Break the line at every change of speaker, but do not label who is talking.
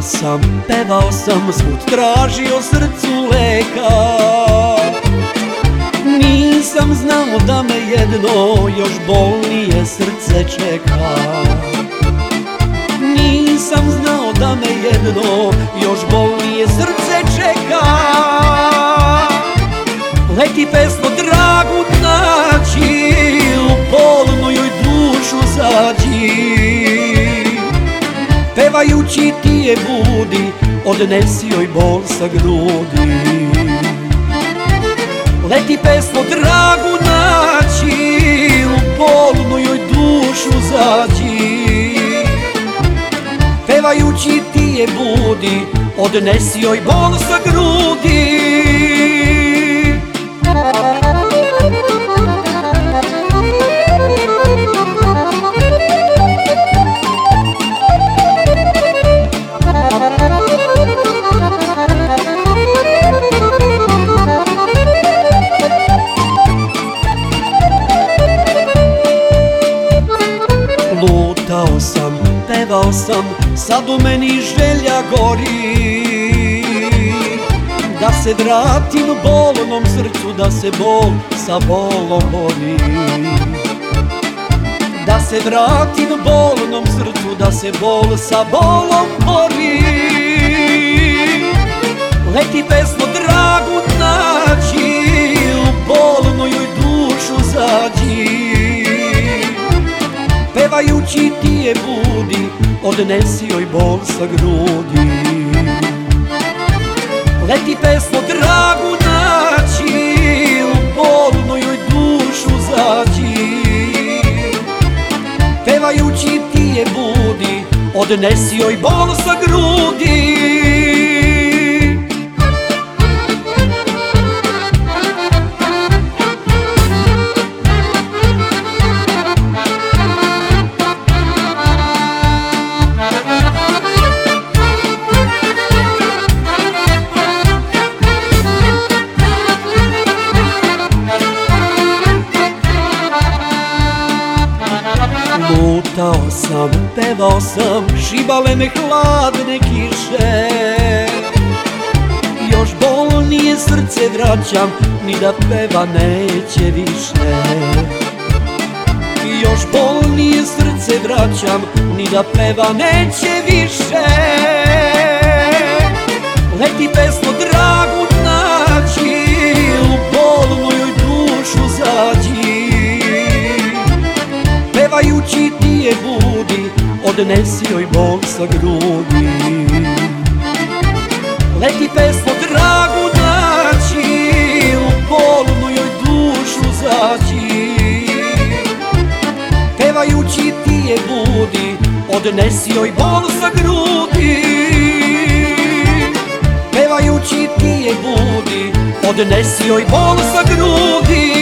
pevao sam, svud tražio srcu leka. Nisam znao da me jedno još bolnije srce čeka. Nisam znao da me jedno još bolnije srce čeka. Leti pesmo dragu naći, u bolnu joj dušu zađi. Pevajući ti je budi, odnesi joj bol sa grudi. Leti pesmo dragu naći, u bolnu joj dušu zađi. Pevajući ti je budi, odnesi joj bol sa grudi. Lutao sam, pevao sam, sad u meni želja gori. Da se vratim bolnom srcu, da se bol sa bolom bori. Da se vratim bolnom srcu, da se bol sa bolom bori. Leti pesmo dragu naći, u bolnu joj dušu zađi. Pevajući ti je budi, odnesi joj bol sa grudi. Leti pesmo dragu naći, u bolnu joj dušu zađi. Pevajući ti je budi, odnesi joj bol sa grudi. Lutao sam, pevao sam, šibale me hladne kiše. Još bolnije srce vraćam, ni da peva neće više. Još bolnije srce vraćam, ni da peva neće više. Leti pesmo dragu naći, u bolnu joj dušu zađi. Pevajući ti je budi, odnesi joj bol sa grudi. Leti pesmo dragu naći, u bolnu joj dušu zađi. Pevajući ti je budi, odnesi joj bol sa grudi. Pevajući ti je budi, odnesi joj bol sa grudi.